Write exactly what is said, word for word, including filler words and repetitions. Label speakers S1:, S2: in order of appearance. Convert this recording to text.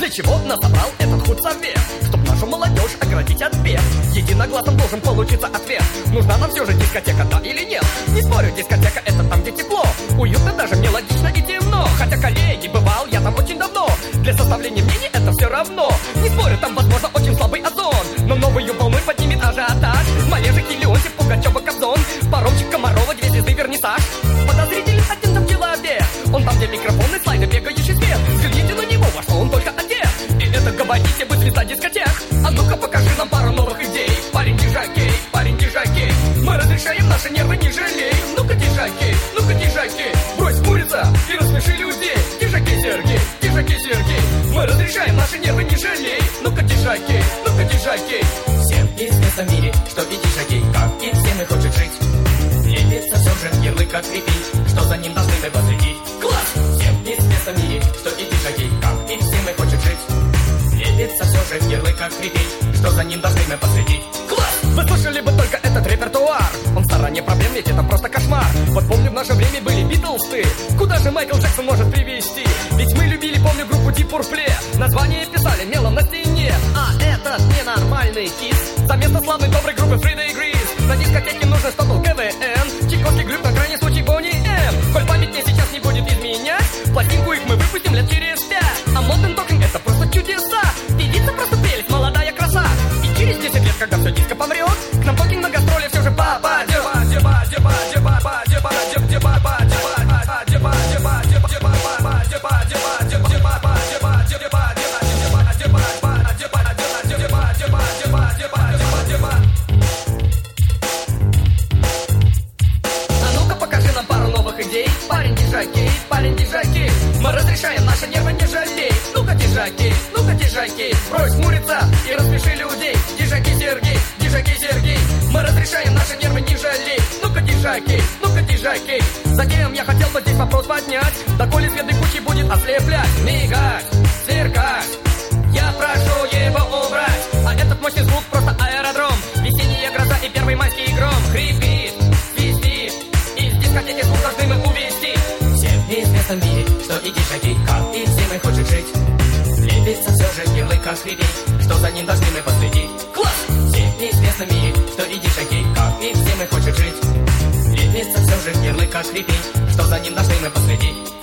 S1: чего нас собрал этот худсовет? Чтоб нашу молодежь оградить от бед. Единогласно должен получиться ответ. Нужна нам все же дискотека, да или нет? Не спорю, дискотека это там, где тепло, уютно, даже мелодично и темно. Хотя, коллеги, бывал я там очень давно. Для составления мнений это все равно. Не спорю, там возможно очень слабый озон, но новую волну поднимет ажиотаж. Малежик, Леонтьев, Пугачева, Кобзон, Паромчик, Комарова, две звезды, вернисаж. Подозрителен один там человек. Он там, где микрофоны, слайды, бегающий свет. Взгляните на него, во что он только одет. И это, говорите, вы звезда дискотек. А ну-ка покажи нам пару новых идей. Парень дижакей, парень дижакей. Мы разрешаем наши нервы, не жалей. Ну-ка дижакей, ну-ка дижакей. Брось курица и рассмеши людей. Дижакей, Сергей, дижакей, Сергей. Мы разрешаем наши нервы, не жалей. Ну-ка дижакей, ну-ка дижакей.
S2: Всем известно в мире, что и дижакей, как и всем и хочет жить. Лепится все же ярлык открепить, что за ним должны мы последить.
S1: Класс!
S2: Всем известно в мире, что и дижакей, как и всем и хочет жить. Лепится все же ярлык открепить, что за ним должны мы последить.
S1: Класс! Вы слышали бы только этот репертуар. Он в стороне проблем, ведь это просто кошмар. Вот помню, в наше время были Битлзы. Куда же Майкл Джексон может привести? Ведь мы любили, помню, группу Deep Purple. Название писали мелом на стене. А этот ненормальный кис за место славной доброй группы Three Degrees. На дискотеке нужно, что был КВН, Чайковский, Глюк, на крайний случай Бонни М. Коль память мне сейчас не будет изменять, пластинку их мы выпустим лет через пять. А Modern Talking это просто чудеса. Певица просто прелесть, молодая краса. И через десять лет, когда все диско помрет, к нам Talking на гастроли все же попадет. Парень дижакей, парень дижакей. Мы разрешаем наши нервы, не жалей. Ну-ка дижакей, ну-ка дижакей. Брось хмуриться и рассмеши людей. Дижакей, Сергей, дижакей, Сергей. Мы разрешаем наши нервы, не жалей. Ну-ка дижакей, ну-ка дижакей. Затем я хотел бы здесь вопрос поднять. Доколе свет кучи будет ослеплять, мигать, сверкать. Я прошу его убрать. А этот мощный звук просто аэродром. Весенняя гроза и первый майский гром. Хрипит, свистит. Из дискотеки звук должны мы увести.
S2: Известно в мире, что и дижакей, как и всем и хочет жить. Лепится все же ярлык открепить, что за ним должны мы последить.
S1: Класс!
S2: Всем известно в мире, что и дижакей, как и всем и хочет жить. Лепится все же ярлык открепить, что за ним должны мы последить.